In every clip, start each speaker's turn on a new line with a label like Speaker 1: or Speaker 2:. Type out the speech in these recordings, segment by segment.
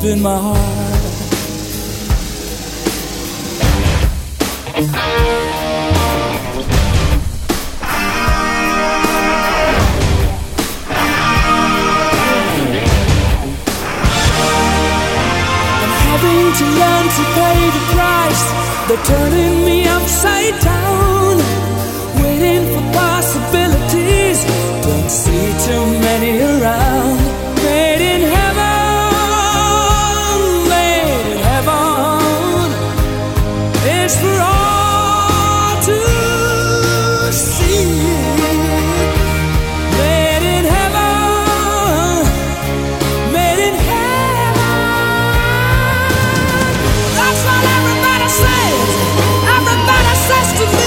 Speaker 1: deep in my heart. I'm having to learn to pay the price. They're turning me upside down, waiting for possibilities. Don't see too many around. Made in heaven, made in heaven. It's for all to see. Made in heaven, made in heaven. That's what everybody says. Everybody says to me.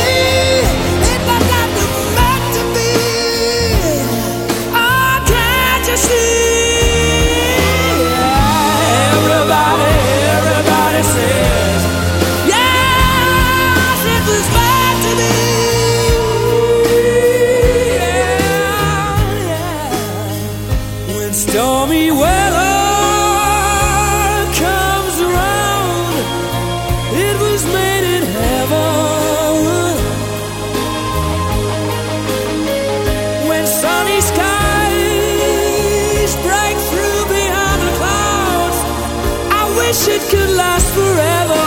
Speaker 1: Stormy weather comes around, it was made in heaven. When sunny skies break through behind the clouds, I wish it could last forever.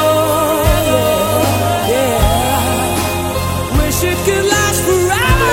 Speaker 1: Yeah, wish it could last forever.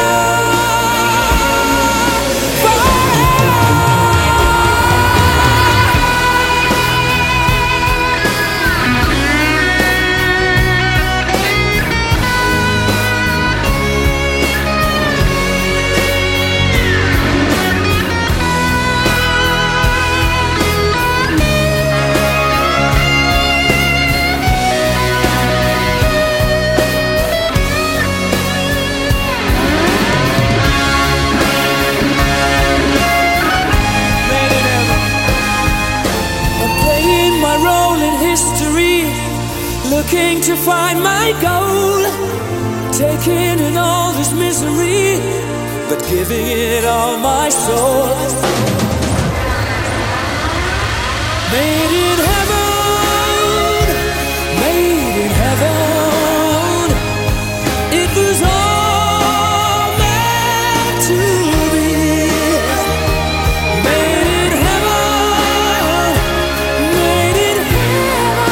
Speaker 1: Looking to find my goal, taking in all this misery, but giving it all my soul. Made in heaven, made in heaven. It was all meant to be. Made in heaven, made in heaven.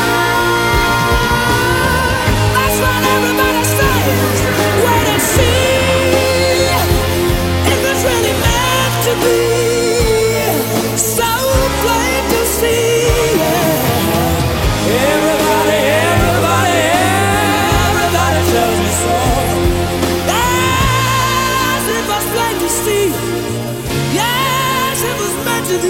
Speaker 1: That's what everybody says. Wait and see. It was really meant to be. So plain to see. Everybody, everybody, everybody tells me so. Yes, it was plain to see. Yes, it was meant to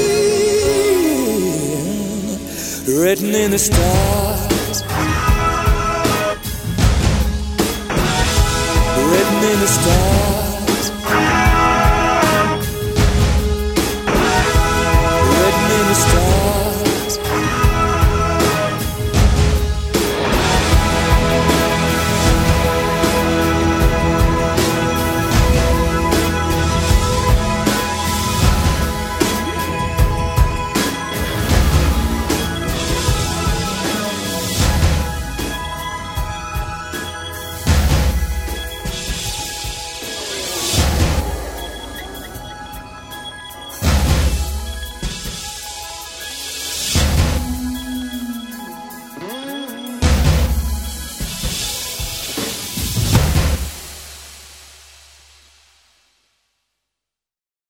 Speaker 1: be. Written in the stars. Written in the stars.